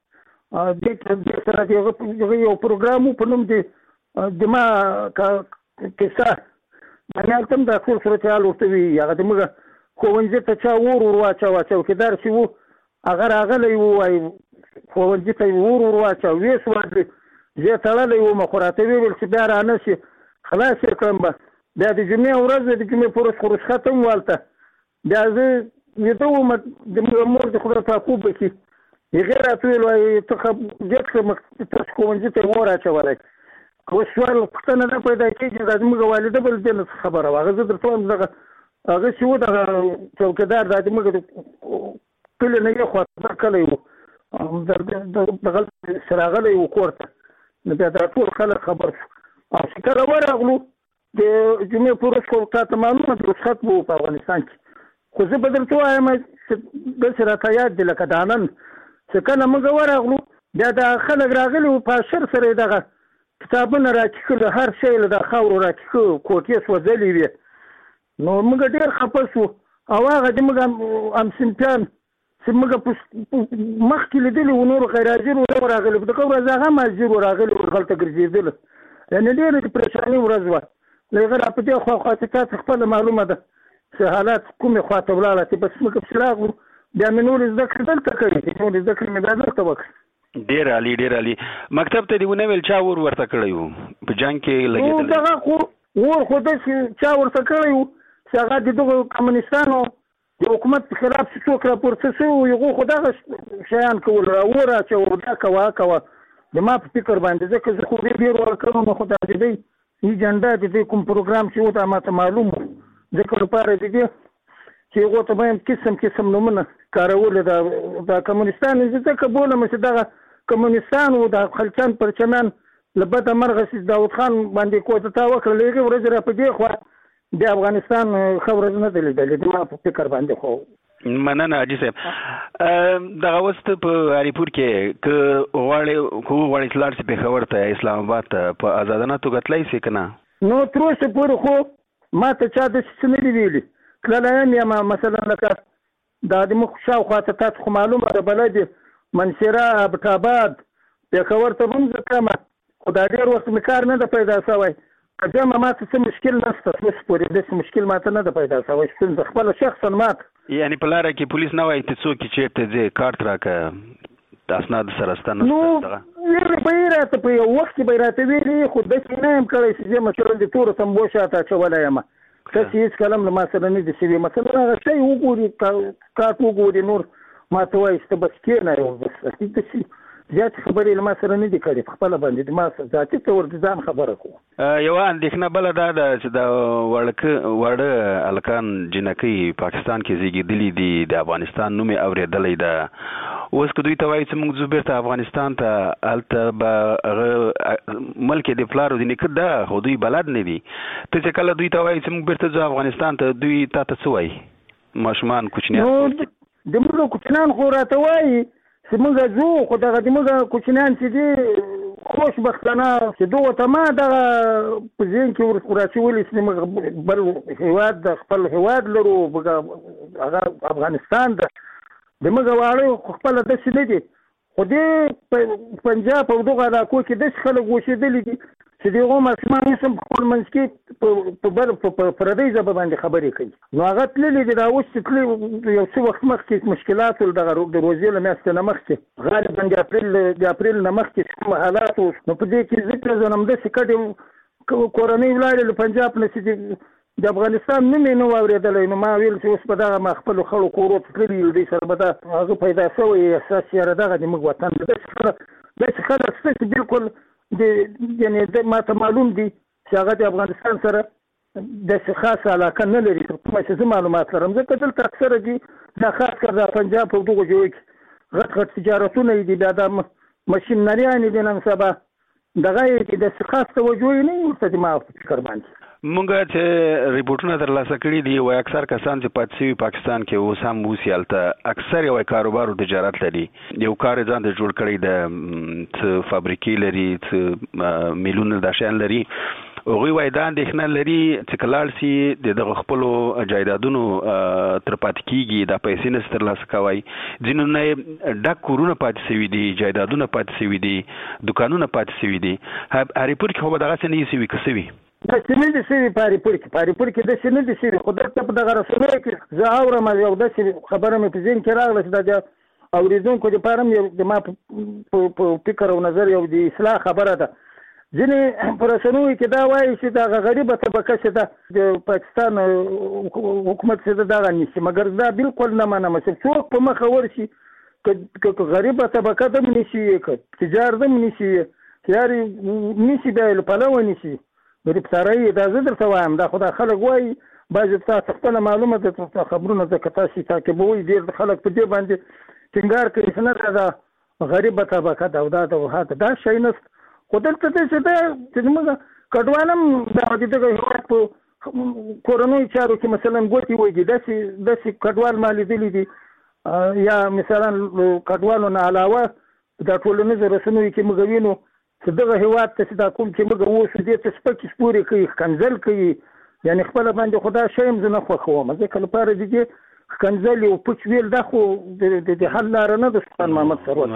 دې سره د هغه یو پروګرام و په نوم د ما کیسه باندې هلته هم دا ټول صورتحال ورته وي هغه د موږ ښوونځي ته چا ور واچوه چوکیدار چې و هغه راغلی و وایي ښوونځي ته یې ور واچوه ویې سوادلې زه یې تړلی وم خو راته ویې ویل چې بیا رانه شي خلاص یې کړم به بیا د جمعې ورځ د جمعې په ورځ خو رخصت هم و هلته بیا زه ویده وم د مور د خدای تعقوب به کي هغې راته ویل وایي ته ګټ کړه تاسو ښوونځي ته یې ور اچولی اوس سوال پوښتنه نه پیدا کېږي دا زموږ والده بل دې نه خبره وه هغه زه درته وایم دغه هغه چې و دغه چوکیدار دا زموږ د کلي نه یې خواته کلی و دغه چې راغلی و کور ته نو بیا دا ټول خلک خبر شو او چې کله ورغلو د جمعې په ورځ خو تا ته معلومه د رخصت به و په افغانستان کې خو زه به درته وایم چې داسې راته یاد دي لکه دا نن چې کله موږ ورغلو بیا دا خلک راغلي و په اشر سره یې دغه کتابونه راکښلو هر شی له دا خاورو راکښه کوټې سوځلې وې نو موږ ډېر خفه شو او هغه د موږ همصنفیان چې موږ مخکې لیدلي وو نور غیر حاضر ورو راغلي دغه ورځ هغه هم حاضر راغلي هلته ګرځېدله یعنې ډېره د پریشاني ورځ وه له هغه را په دې خوا چې تاسو خپله معلومه ده چې حالات کومې خوا ته ولاړه چې بس موږ پسې راغلو بیا مې نورې زده کړې دلته کړې دي نورې زده کړې مې بیا دلته وکړې ډېر عالي ډېر عالي مکتب ته دې ونه ویل چا ورته کړی و په جنګ کې لګېدلی دغه خو ور خو د چا ورته کړی وو چې هغه د دغه کمونستانو د حکومت په خلاف څوک راپورته شو یو خو دغه شیان کول راوړه چې وردا کوه د ما په فکر باندې ځکه زه خو ډېر ورکړم نو خو د دې ایجنډا د کوم پروګرام چې وته ماته معلوم ځکه لپاره دې چې هغه ته باید قسم نومونه کارول د کمونستان ځکه بولم چې دغه کمونستان او د خلچان پرچمان لبد مرغه داود خان باندې کوته تا وکړه لږه ورځ را پدې خو د افغانستان خبره نه دلیدل د ما په فکر باندې خو مننه حاجي صاحب دغه وست په اریپور کې ک غواړي تلار سي په خبر ته اسلام آباد په آزادانه توګه تلای سي کنه نو تر اوسه پورې خو ما ته چا د څه نه ویلي کله یم مثلا لکه د مخ شاوخوا ته تاسو خو معلومه ده بلد منصوره ابټاباد په خبر ته هم ځکه خدای ډېر وخت مکار نه ده پیدا شوی کله ما څه مشکل نشته څه پورې د مشکل ماته نه ده پیدا شوی څه خپل شخصا مات یعنی په لار کې پولیس نه وایي ته څوک چیرته ځې کارت راکه اسناد سره ستنه نو بیرته په یو وخت کې بیرته ویلي خو د څه نه هم کړی چې مثلا د تور سمبو شاته چولای ما تاسو هیڅ کلم له ما سره نه دي چې مثلا هغه شی وګوري کارت وګوري نور ما ته وایي چې بس کې نه یو بس چې زیات خبرې له ما سره نه دي کړې خپل باندې ما ذاتي تور ځان خبره کوم یو اندېښنه بل دا چې دا وړه الکان جنکی پاکستان کې زیږیدلی دي د افغانستان نوم اوریدلې ده اوس که دوی ته وایي چې موږ ځو بیرته افغانستان ته هلته به ملک د پلارو د نیکه ده خو دوی بلد نه دي ته چې کله دوی ته وایي چې موږ بیرته ځو افغانستان ته دوی تا ته څه وایي ماشومان کوچنیان د موږ کوچنیان خو راته وایي چې موږ ځو خو دغه د موږ کوچنیان چې دي خوشبختانه چې دغه ته ما دغه په ذهن کې ورچولي چې موږ بل هېواد د خپل هېواد لرو هغه افغانستان ده د موږ واړه خپل داسې نه دي خو دې پنجاب او دغه علاقو کې داسې خلک اوسېدلي دي چې دغه ماشومان هم په خپل منځ کې په پردۍ ژبه باندې خبرې کوي نو هغه تللي دي دا اوس چې تللي یو څه وخت مخکې مشکلات دغه د روزې له میاشتې نه مخکې غالبا د اپریل نه مخکې کوم حالات نو په دې کې ذکر زنم داسې کډې کورنۍ ولاړې له پنجاب نه چې د افغانستان نوم یې نه واورېدلی نو ما ویل چې اوس په دغه ما خپلو خړو کورو ته تللي یو دوی سره به دا هغه پیدا شوی احساس یاره دغه د موږ وطن داسې خلک شته چې بالکل یعنی ما ته معلوم دي چې هغه د افغانستان سره داسې خاصه علاقه نه لري تر کومه چې زه معلومات لرم ځکه دلته اکثره دي دا خاص کر د پنجاب په دغو ځایو کې غټ تجارتونه دي بیا دا ماشینریانې دي نن سبا دغه یې چې داسې خاص توجه یې نه ورته دي ما په فکر باندې مونږ چې ریپورتونه ترلاسه کړي دي وایي اکثر کسان چې پاتې شوي پاکستان کې اوس هم اوسي هلته اکثر یې وایي کاروبار او تجارت لري یو کار یې ځان ته جوړ کړی د څه فابریکې لري څه میلونه دا شیان لري هغوی وایي دا اندېښنه لري چې که لاړ سي د دغه خپلو جایدادونو تر پاتې کېږي دا پیسې نسي ترلاسه کوی ځینو نه یې ډک کورونه پاتې شوي دي جایدادونه پاتې شوي دي دوکانونه پاتې شوي دي هریپور کې خو به دغسې نه یې شوي که څه وي داسې نه دي شوي په هریپور کې داسې نه دي شوي خو دلته په دغه رسنیو کې زه اورم یو داسې خبره مې په ذهن کې راغله چې دا د اورېدونکو دپاره هم د ما په فکر او نظر یو د اصلاح خبره ده ځینې په رسنیو کې دا وایي چې دغه غریبه طبقه چې ده د پاکستان حکومت چې ده دغه نیسي مګر دا بالکل نه منم چې څوک په مخه ورشي که غریبه طبقه ده هم نیسي که تجار ده هم نیسي یارې نیسي بیا یې له پلوه نیسي ګرفتارۍ دا زه درته وایم دا خو دا خلک وایي بعضې تاسو خپله معلومه ده خبرونه ځکه تاسې تعقیبوئ ډېر خلک په دې باندې ټینګار کوي چې نه دا غریبه طبقه ده او دا شی نشته خو دلته داسې ده چې زموږ کډوال هم د دغه هېواد په کورنیو چارو کې مثلا ګوتې وږي داسې کډوال ما لیدلي دي یا مثلا کډوالو نه علاوه دا ټولنیزو رسنیو کې موږ وینو چې دغه هېواد ته چې دا کوم چې موږ اوس دې ته سپکې سپورې کوي ښکنځل کوي یعنې خپله باندې خو دا شی هم زه نه خوښوم ځکه لپاره د دې ښکنځل او پوچ ویل دا خو د حل لاره نه ده سلطان محمد سرور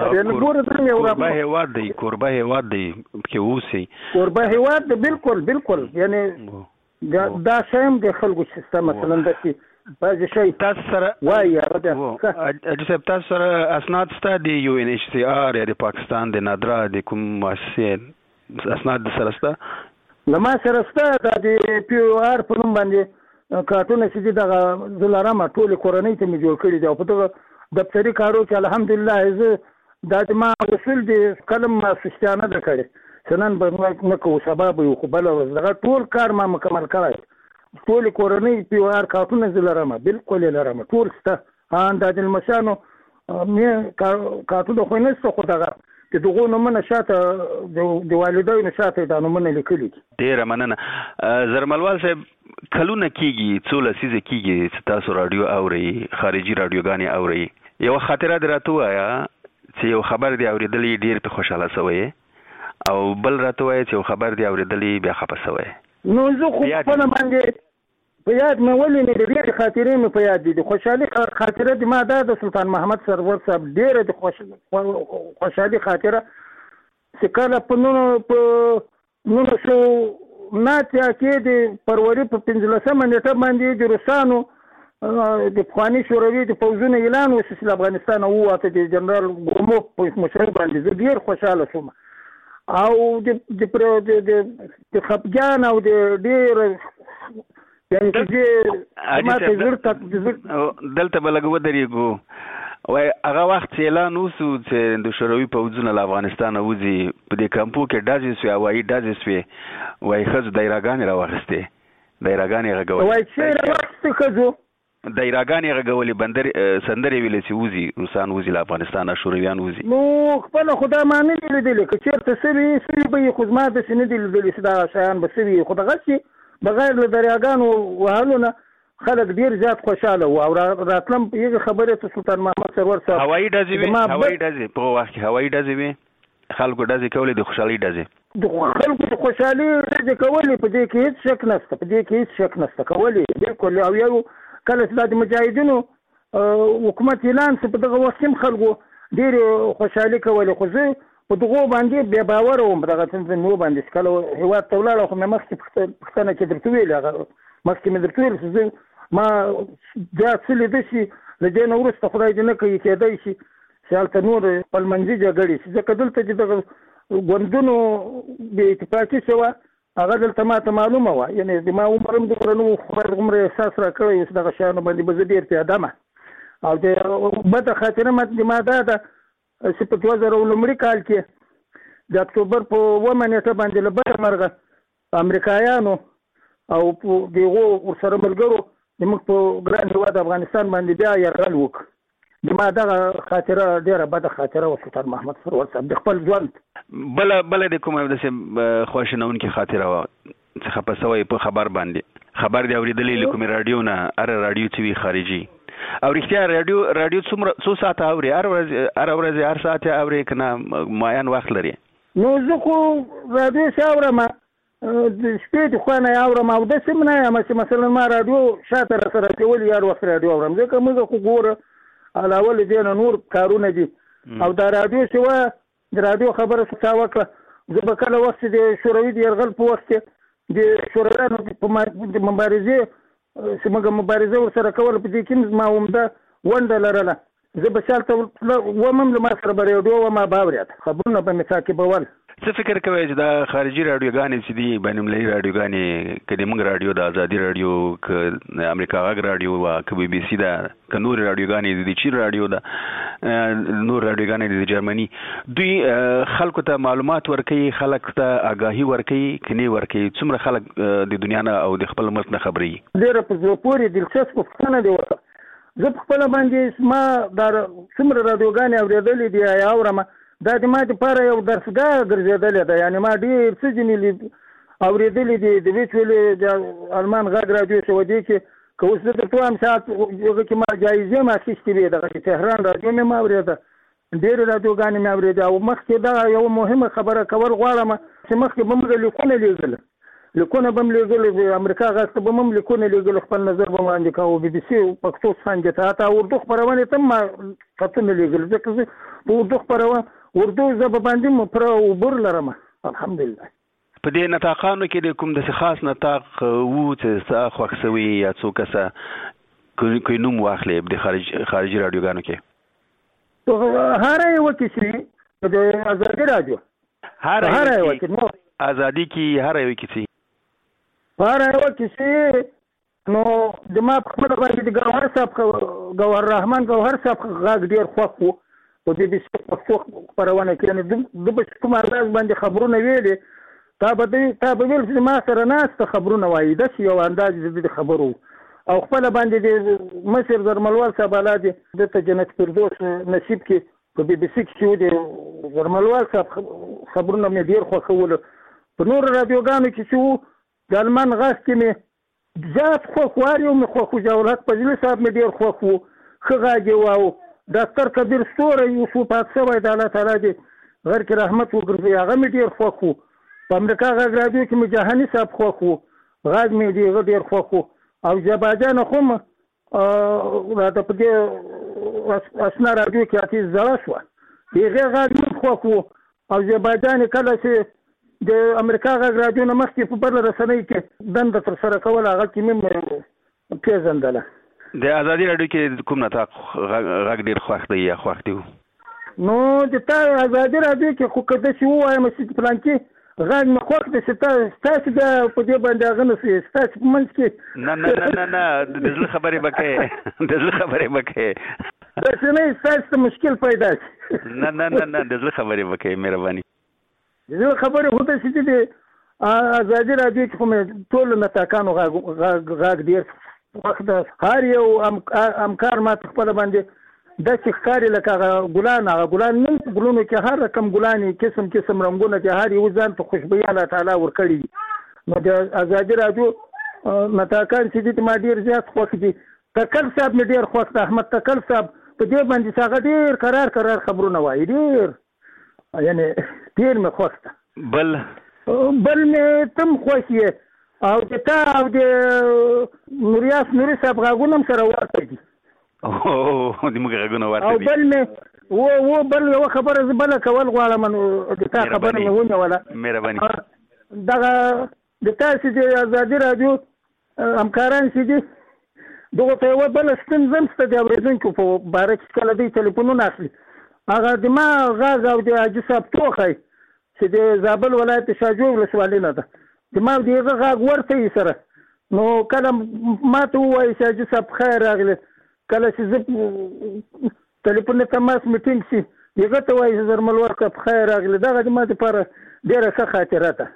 کوربه هېواد دی پکې اوسئ کوربه هېواد دی بالکل یعنې دا شی هم د خلکو چې ستا مثلا داسې بعضې شی تاسو سره وایي حاجي صاحب تاسو سره اسناد شته د یو ان ایچ سی آر یا د پاکستان د نادرا د کوم مؤسسې اسناد سره شته لما سره ستا د پی او آر په نوم باندې کارتونه چې دغه زلارامه ټول کورنۍ ته می جوړ کړی دی او په دغه دفتري کارو چې الحمدلله زه دا ما وصول دي کلم ما سستانه ده کړی سنن به نه کوو سبب یو خو بل دغه ټول کار ما مکمل کړی ټول کورنۍ پی او آر کارتونه زلارامه بالکل لرامه ټول ستا ان د المشانو مې کارتونه خو نه څه خو دغه چې دغه نومونه شاته د والدینو شاته دا نومونه لیکلي دي. ډیره مننه زرملوال صاحب. کلونه کیږي څو لسیزه کیږي چې تاسو رادیو اوري خارجي رادیوګانې اوري یو خاطره درته وایا چې یو خبر دی اوریدلې ډیر په خوشاله سوی او بل راته وایا چې یو خبر دی اوریدلې بیا خپه سوی. نو زه خو په باندې په یاد مې ولې نه ډېر خاطرې مې په یاد دي. د خوشحالي خاطره د ما د سلطان محمد سرور صاحب ډېره د خوشحالي خاطره چې کله په 1909 کې د فروری په 15مه نیټه باندې د روسانو د پخواني شوروي د پوځونو اعلان وشو چې افغانستان ووته د جنرال ګروموف په مشرۍ باندې زه ډېر خوشحاله شوم او د خپګان او د ډېر یعنی دلته به لږ ودرېږو وای هغه وخت اعلان وشو چې د شوروي پوځونه له افغانستانه وځي په دې کمپو کې ډزې سوې هوایي ډزې سوې وایي ښځو دایراګانې راواخیستې دایراګانې غږولې وایي چې راواخیستې ښځو دایراګانې غږولې سندرې ویلې چې وځي روسان وځي له افغانستانه شورویان وځي. نو خپله خو دا ما نه دي لیدلې که چېرته سوي به یې خو زما داسې نه دي لیدلې چې دغه شیان به سوي خو دغسې بغیر له دریاګانو وهلو نه خلک ډیر زیات خوشاله وو او راتلم یوه خبره ته سلطان محمد سرور صاحب هوایي ډزې په وخت کې هوایي ډزې وي خلکو ډزې کولې د خوشحالۍ ډزې د خلکو د خوشحالۍ ډزې کولې په دې کې هیڅ شک نشته کولې بالکل او یو کله چې د مجاهدینو حکومت اعلان شو په دغه وخت هم خلکو ډېرې خوشحالي کولې خو زه په دغو باندې بې باوره وم په دغه تنظیمونو باندې چې کله هېواد ته ولاړم خو مې مخکې پوښتنه کې درته ویلې هغه مخکې مې درته ویل چې زه ما دا څه لیده شي له دې نه وروسته خدای دې نه کوي کېدی شي چې هلته نور خپلمنځي جګړې شي ځکه دلته چې دغه ګوندونو بې اتفاقي شوه هغه دلته ما ته معلومه وه یعنې د ما عمر هم دومره نه و خو دومره احساس را کړی چې دغه شیانو باندې به زه ډېر پیاده یم او د بده خاطره د ما دا ده چې په 2000 کال کې د اکتوبر په 1 نیټه باندې له بده مرغه امریکایانو او دغو ورسره ملګرو زموږ په ګران هېواد افغانستان باندې بیا یرغل وکړ د ما دغه خاطره ډېره بده خاطره وه سلطان محمد سرور صاحب د خپل ژوند بله د کومه داسې خواشینونکې خاطره وه چې خفه سوی په خبر باندې خبر دی اورېدلی له کومې راډیو نه هره راډیو چې وي خارجي او رښتیا راډیو څو ساعته اوري هر ورځ هر ساعت یې اوري که نه معین وخت لري؟ نو زه خو راډیو چې اورم د شپې د خوا نه یې اورم او داسې هم نه یم چې مثلا ما راډیو شاته راسره اچولي هر وخت راډیو اورم ځکه موږ خو ګوره علاوه له دې نه نور کارونه دي او دا راډیو چې وه د راډیو خبره څه چا وکړه زه به کله وخت د شوروي د یرغل په وخت کې د شورویانو د مبارزې چې موږ مبارزه ورسره کوله په دې کې زما عمده ونډه لرله زه به شالته وم هم له ما سره به ریډیو وم به اورېد خبرونه به مې تعقیبول. څه فکر کوئ چې دا خارجي راډیوګانې چې دي بین المللي راډیوګانې که د موږ راډیو د ازادي راډیو که د امریکا غږ راډیو وه که بي بي سي ده که نورې راډیوګانې د چین راډیو ده نور راډیوګانې د جرمني دوی خلکو ته معلومات ورکوي خلک ته آګاهي ورکوي که نه ورکوي څومره خلک د دنیا نه او د خپل ملک نه خبري؟ ډېره په زړه پورې دلچسپه پوښتنه دې وکړه. زه په خپله باندې ما دا څومره راډیوګانې اورېدلې دي یا اورم دا د ما دپاره یو درسګاه ګرځېدلې ده یعنې ما ډېر څه ځینې اورېدلي دي د ویچ ویلې د المان غږ راډیو چې ودې کې که اوس زه درته وایم ساعت هغه کې ما جایزې م اخیستې وې دغه تهران راډیو مې م اورېده ډېرې راډیوګانې مې اورېدې او مخکې دغه یوه مهمه خبره کول غواړم چې مخکې به موږ لیکونه به م لېږل امریکا غږ ته به م هم لیکونه لېږل خپل نظر به وړاندې کوو بي بي سي پښتو څانګې ته حتی اردو خپرونې ته هم ما خطونه لېږل ځکه زه په اردو ژبه باندې پوره عبور لرم الحمدلله. په دې نطاقانو کې د کوم داسې خاص نطاق و چې ستا خوښ سوي یا څو کسه کوئی نوم واخلې د خارجي راډیوګانو کې؟ هره یوه کې چې د ازادي راډیو هره یوه کې ازادي کې هره یوه کې چې پاره یو کیسې نو د ما په خپل باندې د ګوهر صاحب ګوهر رحمان ګوهر صاحب غږ ډیر خوښ وو او د دې په خبرونه کې نه د کوم انداز باندې خبرونه ویلې تا به ویل چې ما سره ناسته خبرونه وایي د یو انداز د خبرو او خپل باندې د مصر درملوال صاحب الاده د ته جنت فردوس نصیب کې په بي بي سي کې د درملوال صاحب خبرونه مې ډیر خوښول په نور رادیوګانو کې چې د المان غاښ کې مې زیات خوښواري او مې خوښو جولات فضلي صاحب مې ډیر خوښ وو ښه غاږې واو ډاکټر کبیر ستوری یوسف پاک شوی د الله تعالی دې غر کې رحمت وګرځي هغه مې ډیر خوښ وو په امریکا غږ رادیو کې مې جهاني صاحب خوښ وو غږ مې ډیر خوښ وو او جباجان خو راته په دې اسنا رادیو کې اتیز زړه شوه هغې غږ مې خوښ وو او جباجان کله چې د امریکا غږ رادیو نه مخکې په بله رسنۍ کې دنده ترسره کوله هغه کې مې پېژندله د ازادي راډیو کې کوم نطاق غږ ډېر خوښ دی یا خوښ دی نو د تا ازادي راډیو کې خو که داسې ووایم چې فلانکي غږ مې خوښ دی چې ستاسې بیا په دې باندې هغه نه شي ستاسې په منځ کې نه د زړه خبرې به کوې د زړه خبرې به کوې داسې نه ستاسې ته مشکل پیدا شي نه د زړه خبرې به کوې مهرباني د زړه خبرې خو داسې چې د ازادي راډیو کې خو مې ټولو نطاقانو غږ ډېر وخت هر یو امکار ما ته خپل باندې داسې ښکاري لکه هغه ګلان نه ګلونو کې هر رقم ګلانې قسم رنګونه چې هر یو ځان ته خوشبويي الله تعالی ورکړي نو د ازادي راډیو نطاقان چې دي ما ډېر زیات خوښ دي تکل صاحب مې ډېر خوښ دی احمد تکل صاحب په دې باندې هغه ډېر قرار خبرونه وایي ډېر یعنی ډېر مې خوښ ده بل مې تم خوښ یې او د تا او د نوریاس نوري صاحب غاغونه هم سره ورته دي د موږ غاغونه ورته دي او بل مې بل یو خبره زه بله کول غواړم د تا خبره مې ونیوله مهرباني دغه د تاسې د ازادي راډیو همکاران چې دي دغو ته یوه بله ستونزه هم شته د اورېدونکو په باره کې کله دوی تلیفونونه اخلي هغه د ما غږ او د حاجي صاحب ټوخی چې د زابل ولایت شاجوی ولسوالۍ نه ده د ما د هغه غږ ورته یې سره نو کله ما ته ووایي چې حاجي صاحب خیر راغلی کله چې زه تلیفون نه تماس میټینګ شي هغه ته وایي چې زرملوال صاحب خیر راغلی دغه د ما دپاره ډېره ښه خاطره ده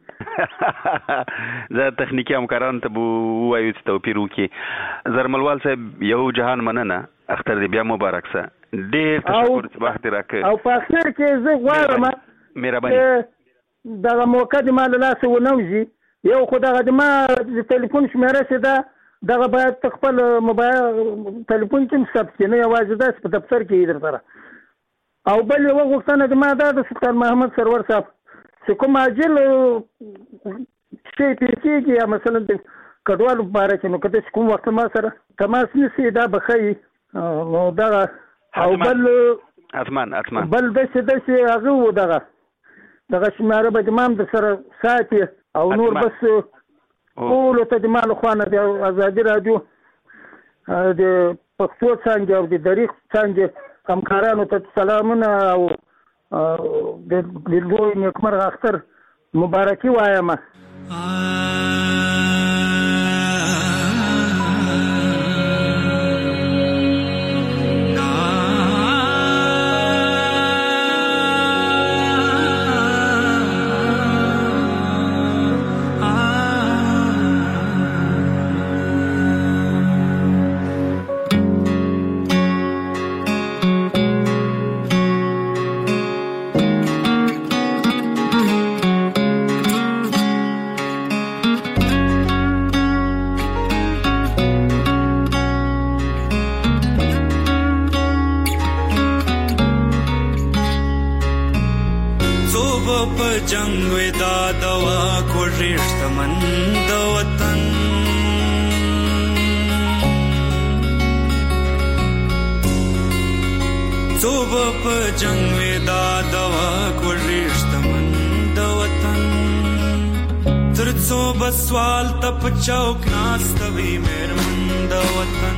زه تخنیکي همکارانو ته به ووایو چې توپیر وکړي زرملوال صاحب یو جهان مننه اختر دې بیا مبارک سه ډېر تشکر چې وخت دې راکړ او په اخر کې زه غواړم مهرباني دغه موقع د ما له لاسه ونه وځي یو خو دغه د ما د تلیفون شمېره چې ده دغه باید په خپل موبایل تلیفون کې هم ثبت کړي نه یوازې داسې په دفتر کې در سره او بل یوه غوښتنه د ما دا د سلطان محمد سرور صاحب چې کوم عاجل شی پېښ کېږي یا مثلا د کډوالو په باره کې نو که داسې کوم وخت ما سره تماس نیسي دا به ښه نو دغه او بل بل داسې هغه و دغه شماره به د ما هم د سره ساتي او نور بس ټولو ته د ما له خوا نه د ازادي راډیو د پښتو څانګې او د دریغ څانګې همکارانو ته سلامونه او د لوی نیکمرغه اختر مبارکي وایم جنگ ودا دوا کو رشتہ مند وطن صبح په جنگ ودا دوا کو رشتہ مند وطن تر صبح سوال تپ چوک ناستوي مهرمند وطن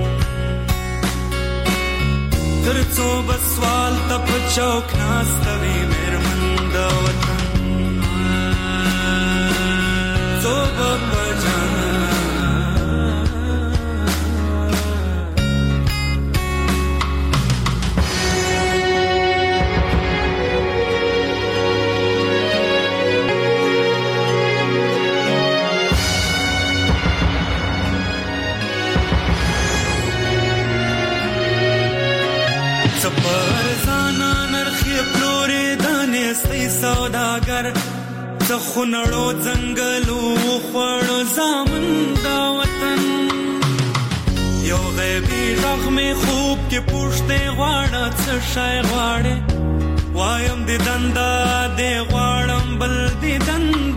تر صبح سوال تپ چوک ناستوي مهرمند وطن صبح سوداګر څه خونړو ځنګلو خوړو زامن دا وطن یو غیبی غږ مې خوب کې پوښتې غواړه څه شی غواړې وایم د دنده دې غواړم بل د دنده